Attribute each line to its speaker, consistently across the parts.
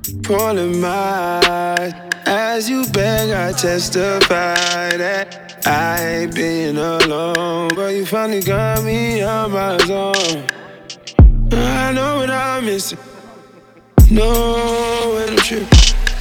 Speaker 1: Pulling my eyes as you beg, I testify that I ain't been alone, but you finally got me on my zone. I know what I'm missing, know when I'm tripping.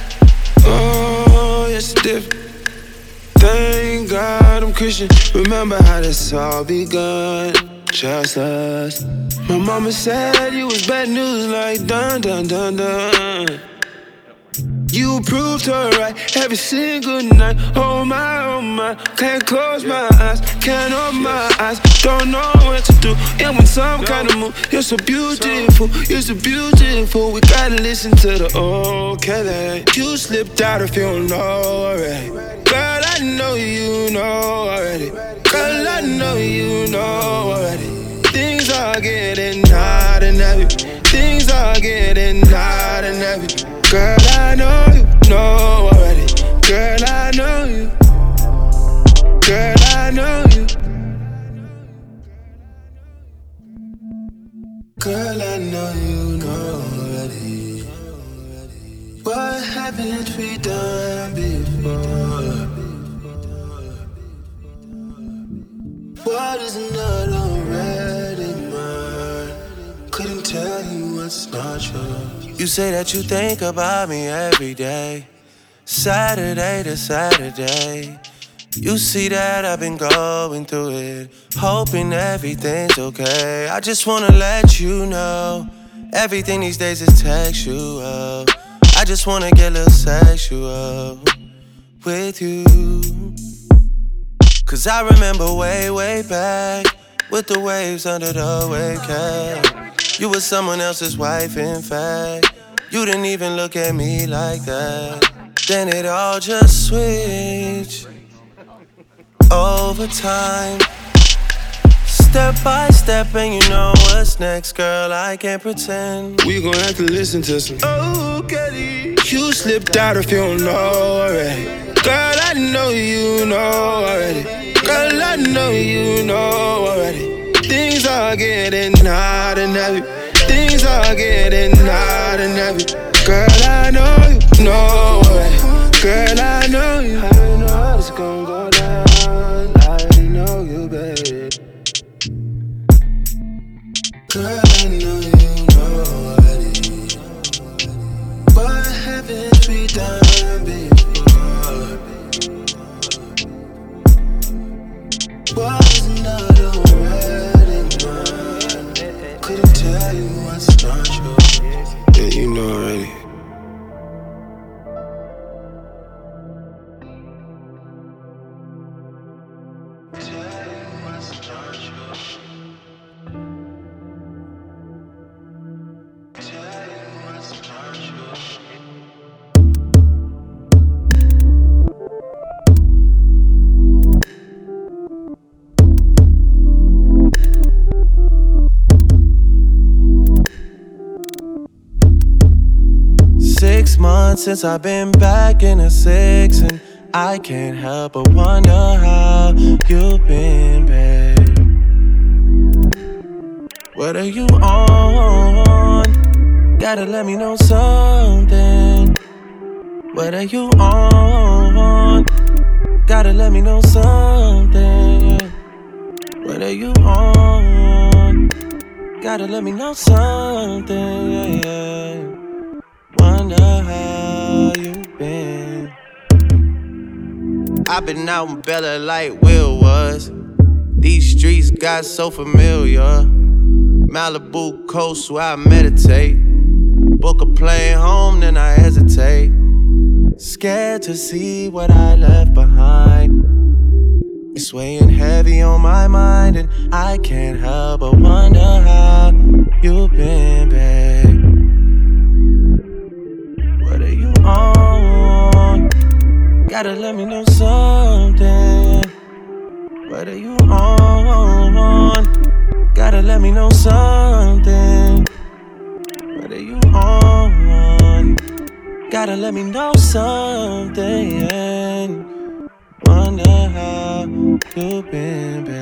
Speaker 1: Oh, yes, it's different. Thank God I'm Christian. Remember how this all begun, just us. My mama said you was bad news, like dun dun dun dun. You proved her right every single night. Oh my, can't close my eyes, can't open my eyes. Don't know what to do, I'm in some kind of mood. You're so beautiful, you're so beautiful. We gotta listen to the old Kelly. You slipped out if you don't know already. Girl, I know you know already. Girl, I know you know already. Things are getting hot and heavy. Things are getting hot and heavy. Girl, I know you know already. Girl, I know you. Girl, I know you. Girl, I know you know already. What haven't we done before? What is not already mine? Couldn't tell you what's not yours.
Speaker 2: You say that you think about me every day, Saturday to Saturday. You see that I've been going through it, hoping everything's okay. I just wanna let you know, everything these days is textual. I just wanna get a little sexual with you. Cause I remember way, way back, with the waves under the wave cap. You were someone else's wife, in fact. You didn't even look at me like that. Then it all just switched over time, step by step, and you know what's next, girl, I can't pretend.
Speaker 1: We gon' have to listen to some oh, Kelly. You slipped out if you don't know already. Girl, I know you know already. Girl, I know you know already. Things are getting hot and heavy. Things are getting hot and heavy. Girl, I know you know already. Girl, I know you. I know how it's gon' go down. I know you, baby. Girl, I know you know already. What haven't we done before? Was not already mine. Couldn't tell you what's not yours. Yeah, you know already.
Speaker 2: Since I've been back in the six, and I can't help but wonder how you've been, babe. What are you on? Gotta let me know something. What are you on? Gotta let me know something. What are you on? Gotta let me know something. Wonder how you been. I've been out in Bella like Will was. These streets got so familiar. Malibu coast where I meditate. Book a plane home, then I hesitate. Scared to see what I left behind. It's weighing heavy on my mind, and I can't help but wonder how you been, babe. What are you on? Gotta let me know something. What are you on? Gotta let me know something. What are you on? Gotta let me know something. Wonder how you been, babe.